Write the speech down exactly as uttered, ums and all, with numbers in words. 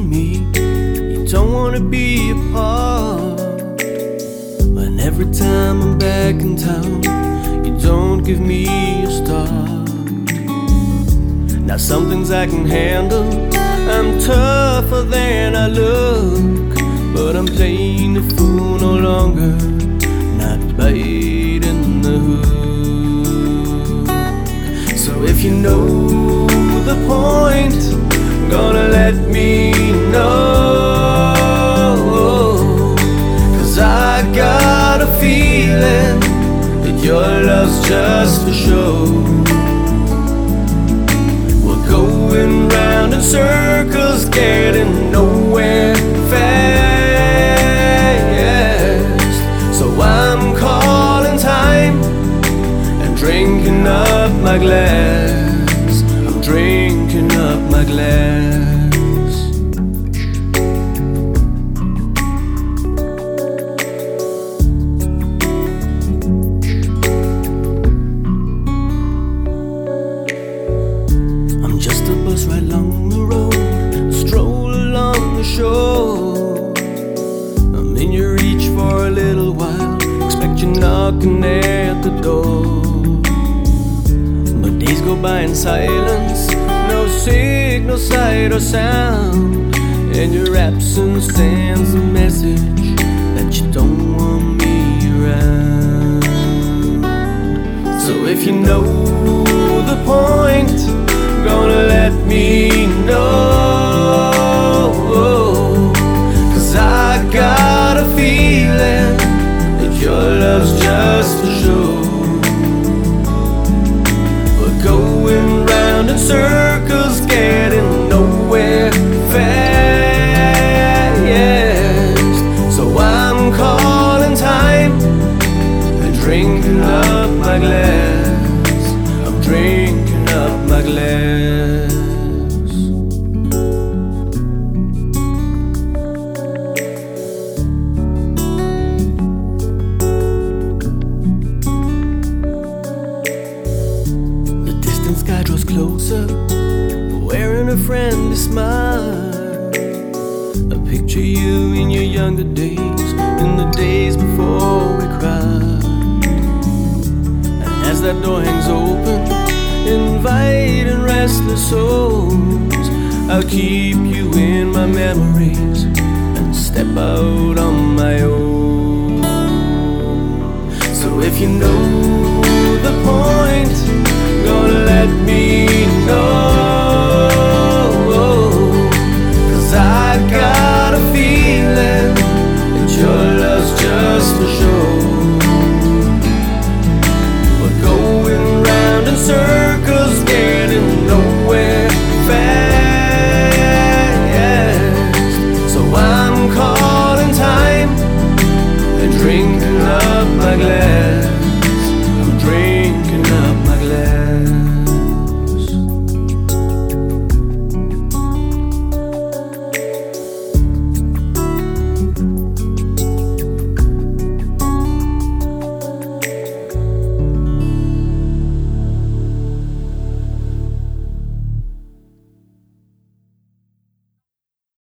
telling me you don't wanna be apart. And every time I'm back in town, you don't give me a start. Now some things I can handle, I'm tougher than I look, but I'm playing the fool no longer, not biting the hook. So if you know the point, gonna let me know, 'cause I got a feeling that your love's just for show. We're going round in circles, getting nowhere fast. So I'm calling time and drinking up my glass. I'm drinking up my glass. I'm just a bus right along the road, a stroll along the shore. I'm in your reach for a little while, expect you knocking at the door. But days go by in silence, no signal, sight or sound, and your absence sends a message that you don't want me around. So if you know the point, gonna let me know, 'cause I got a feeling that your love's just for show. We're going round in circles, getting nowhere fast. So I'm calling time and drinking up my glass. I'm drinking up my glass. The distant sky draws closer, wearing a friendly smile. I picture you in your younger days, in the days before we cried. And as that door hangs open, inviting restless souls, I'll keep you in my memories and step out on my own. So if you know the point, gonna let me know.